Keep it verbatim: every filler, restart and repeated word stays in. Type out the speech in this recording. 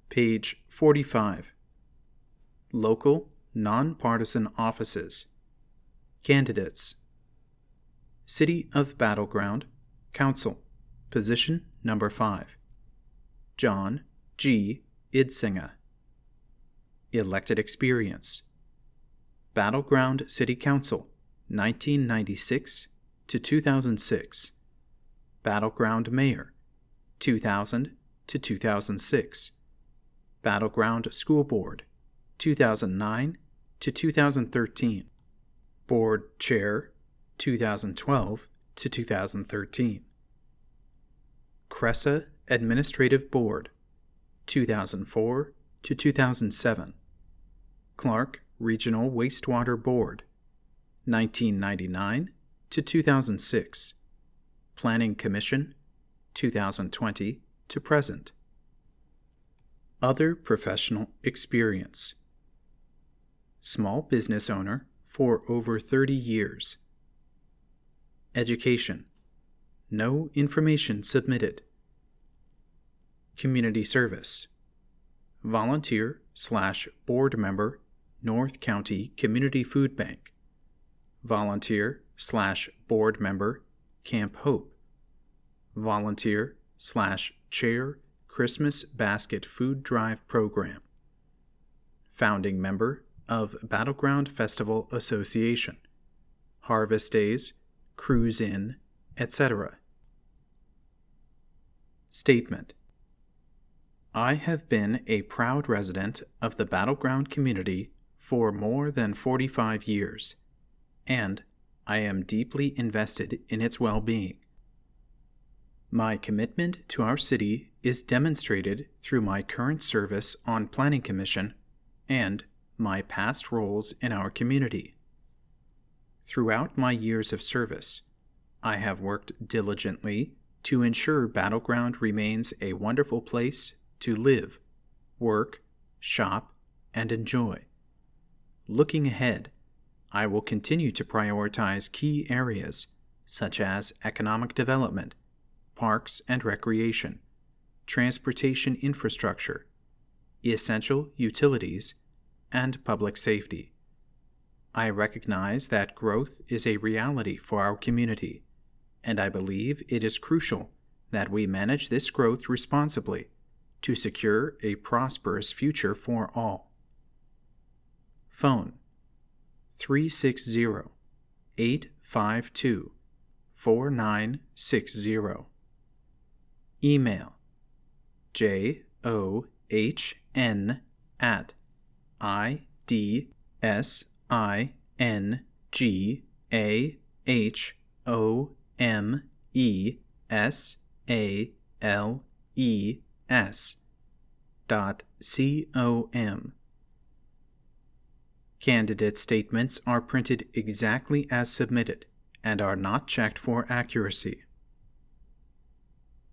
Page forty-five. Local, nonpartisan offices. Candidates. City of Battle Ground, Council, position number five. John G. Idsinga. Elected experience. Battle Ground City Council, nineteen ninety-six to two thousand six. Battle Ground Mayor, two thousand to two thousand six. Battle Ground School Board, two thousand nine to two thousand thirteen. Board Chair, two thousand twelve to two thousand thirteen. Cressa Administrative Board, two thousand four to two thousand seven. Clark Regional Wastewater Board, nineteen ninety-nine to two thousand six. Planning Commission, two thousand twenty to present. Other professional experience. Small business owner for over thirty years. Education. No information submitted. Community service. Volunteer slash board member, North County Community Food Bank. Volunteer slash board member, Camp Hope. Volunteer slash chair, Christmas Basket Food Drive Program. Founding member of Battle Ground Festival Association. Harvest Days, Cruise In, et cetera. Statement. I have been a proud resident of the Battle Ground community for more than forty-five years, and I am deeply invested in its well-being. My commitment to our city is demonstrated through my current service on Planning Commission and my past roles in our community. Throughout my years of service, I have worked diligently to ensure Battle Ground remains a wonderful place to live, work, shop, and enjoy. Looking ahead, I will continue to prioritize key areas such as economic development, parks and recreation, transportation infrastructure, essential utilities, and public safety. I recognize that growth is a reality for our community, and I believe it is crucial that we manage this growth responsibly to secure a prosperous future for all. Phone three six zero, eight five two, four nine six zero. Email J O H N at I D S I N G A H O M E S A L E S dot C O M. Candidate statements are printed exactly as submitted and are not checked for accuracy.